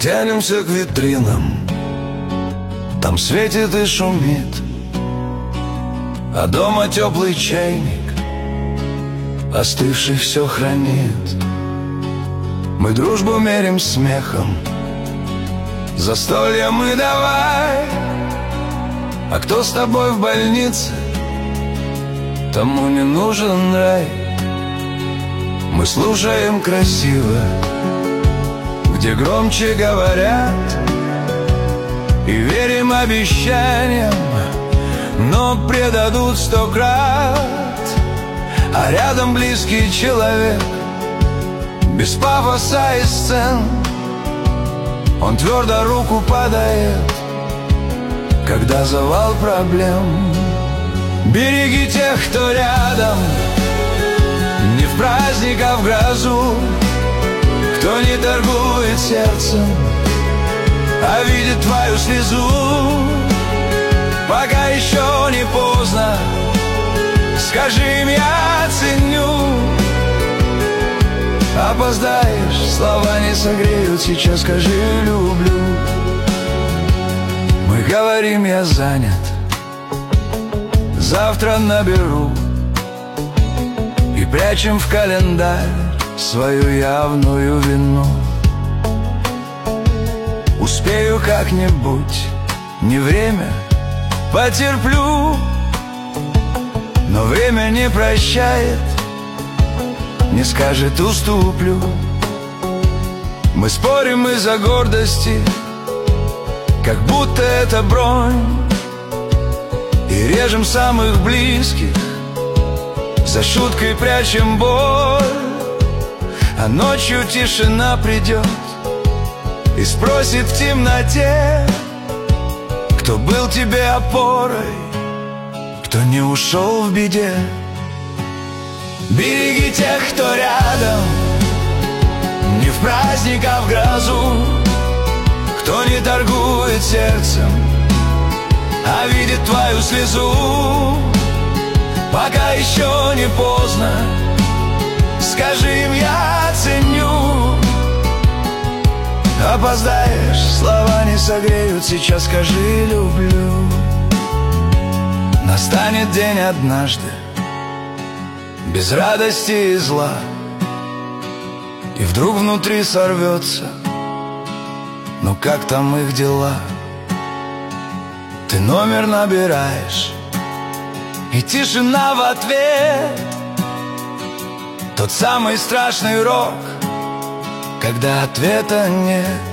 Тянемся к витринам, там светит и шумит, а дома теплый чайник остывший все хранит. Мы дружбу мерим смехом, застолье мы давай. А кто с тобой в больнице, тому не нужен рай. Мы слушаем красиво, где громче говорят, и верим обещаниям, но предадут 100 крат. А рядом близкий человек, без пафоса и сцен, он твердо руку подает, когда завал проблем. Береги тех, кто рядом, не в праздник, а в грозу, кто не торгует сердцем, а видит твою слезу. Пока еще не поздно, скажи им: я ценю. Опоздаешь, слова не согреют, сейчас скажи: люблю. Мы говорим: я занят, завтра наберу, и прячем в календарь свою явную вину. Успею как-нибудь, не время, потерплю. Но время не прощает, не скажет: уступлю. Мы спорим из-за гордости, как будто это бронь, и режем самых близких, за шуткой прячем боль. А ночью тишина придет и спросит в темноте, кто был тебе опорой, кто не ушел в беде. Береги тех, кто рядом, не в праздник, а в грозу, кто не торгует сердцем, а видит твою слезу. Пока еще не поздно, скажи им: я ценю. Опоздаешь, слова не согреют, сейчас скажи: люблю. Настанет день однажды, без радости и зла, и вдруг внутри сорвется: ну как там их дела? Ты номер набираешь, и тишина в ответ. Тот самый страшный урок, когда ответа нет.